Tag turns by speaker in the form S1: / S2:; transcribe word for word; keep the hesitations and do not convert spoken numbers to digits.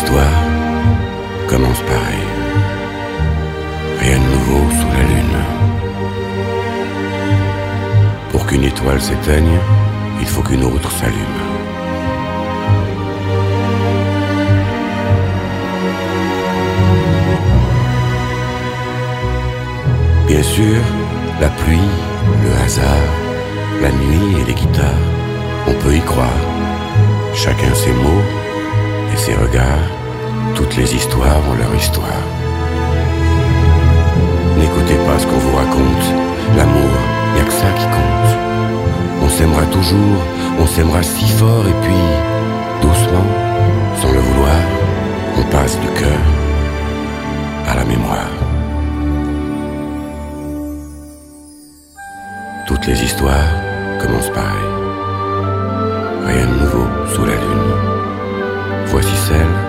S1: histoires commencent pareil. Rien de nouveau sous la lune. Pour qu'une étoile s'éteigne, il faut qu'une autre s'allume. Bien sûr, la pluie, le hasard, la nuit et les guitares, on peut y croire. Chacun ses mots et ses regards, toutes les histoires ont leur histoire. N'écoutez pas ce qu'on vous raconte, l'amour, y a que ça qui compte. On s'aimera toujours, on s'aimera si fort et puis, doucement, sans le vouloir, on passe du cœur à la mémoire. Toutes les histoires commencent pareil. Rien de nouveau sous la lune. Voici celle